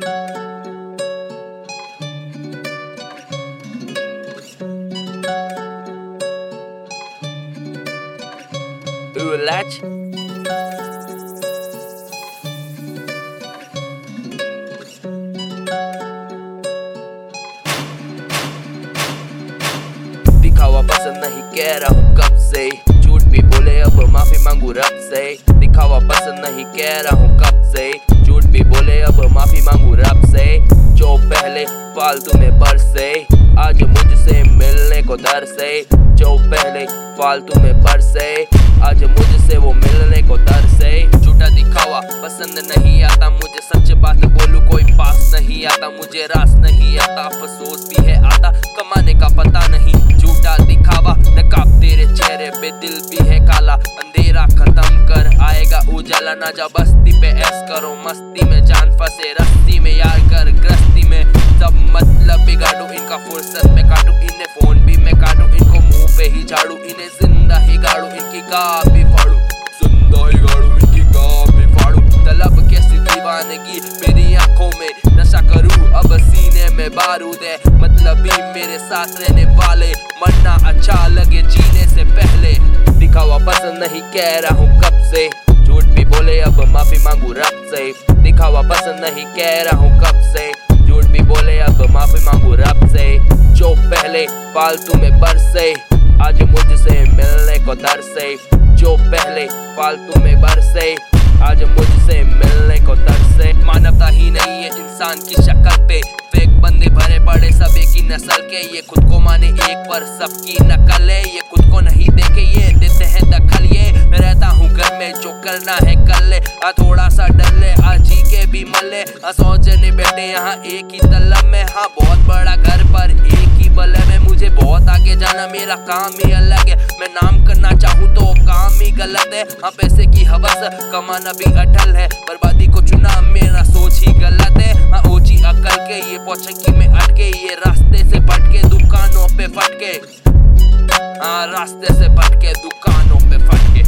Latch दिखावा पसंद नहीं कह रहा हूँ कब से, झूठ भी बोले अब माफी मांगू रब से। दिखावा पसंद नहीं कह रहा हूँ कब से, झूठ भी बोले अब माफी मांगू रब से। जो पहले फालतू में बरसे आज मुझसे मिलने को दर से, जो पहले फालतू में बरसे आज मुझसे वो मिलने को दर से। झूठा दिखावा पसंद नहीं आता मुझे, सच बात बोलूं कोई पास नहीं आता मुझे, रास नहीं आता अफसोस भी है आता कमाने का पता नहीं। झूठा दिखावा नकाब तेरे चेहरे पे दिल भी है काला, अंधेरा खत्म कर आएगा उजाला। ना जा बस्ती पे ऐस करो मस्ती में, जान फंसे रस्ती में यार कर ग्रस्ती में। सब मतलब बिगाड़ू इनका फुर्सत में काटू, इन्हें फोन भी मैं काटू, इनको मुंह पे ही झाड़ू, इन्हें जिंदा ही गाड़ू, इनकी गाह भी फाड़ू, जिंदा ही गाड़ू, इनकी गाह भी फाड़ू। तलब कैसी दीवानगी मेरी आंखों में, नशा करूं अब सीने में बारूद है। मतलब ही मेरे साथ रहने वाले, मरना अच्छा लगे जीने से पहले। दिखावा पसंद नहीं कह रहा हूँ कब से, झूठ भी बोले अब माफी मांगू रब से। दिखावा पसंद नहीं कह रहा हूँ कब से, झूठ भी बोले अब माफी मांगू रब से। जो पहले फालतू में बरसे आज मुझसे मिलने को दर से, जो पहले फालतू में बरसे आज मुझसे मिलने को दर से। मानवता ही नहीं है इंसान की शक्ल पे, फेक बंदे भरे पड़े सब एक ही नस्ल के। ये खुद को माने एक पर सबकी नकल है, ये खुद को नहीं देखे ये देते हैं दखल। ये मैं रहता हूँ घर में जो करना है कर ले, थोड़ा सा डर ले जी के भी मल्ले। सौ जने बैठे यहाँ एक ही तलब में, हाँ बहुत बड़ा घर पर एक ही बल्ले में। मुझे बहुत आगे जाना मेरा काम ही अलग है, मैं नाम करना चाहूँ तो काम ही गलत है। हाँ पैसे की हवस कमाना भी अटल है, बर्बादी को चुना मेरा सोच ही गलत है। हाँ ऊंची अकल के ये पौचंकी में अटके, ये रास्ते से भटके दुकानों पे फटके। हाँ रास्ते से भटके दुकानों पे फटके।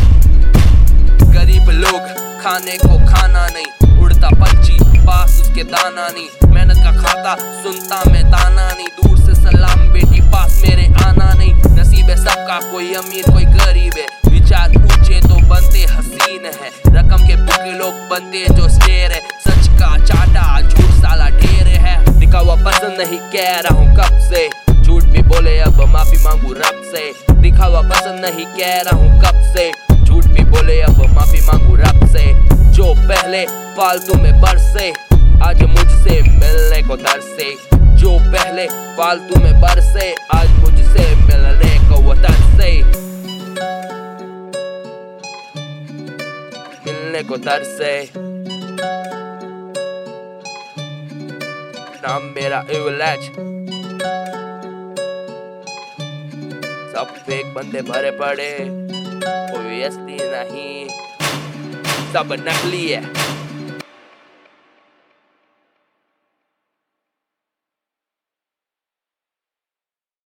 गरीब लोग खाने को खाना नहीं, उड़ता पंछी पास उसके दाना नहीं। मेहनत का खाता सुनता मैं ताना नहीं, दूर से सलाम बेटी पास मेरे आना नहीं। नसीब है सबका कोई अमीर कोई गरीब है, विचार ऊंचे तो बनते हसीन है, रकम के भूखे लोग बनते जो शेर है। सच का चाटा झूठ साला ढेर है। दिखावा पसंद नहीं कह रहा हूँ कब से, झूठ भी बोले अब माफी मांगू रब से। दिखावा पसंद नहीं कह रहा हूँ कब से, झूठ भी बोले अब माफी मांगू रब से। जो पहले फालतू में बरसे आज मुझसे मिलने को दर से, जो पहले फालतू में बरसे आज मुझसे मिलने को वो दर से। मिलने को दर से। नाम मेरा latch, सब फेक बंदे भरे पड़े, कोई असली नहीं, सब नकली है।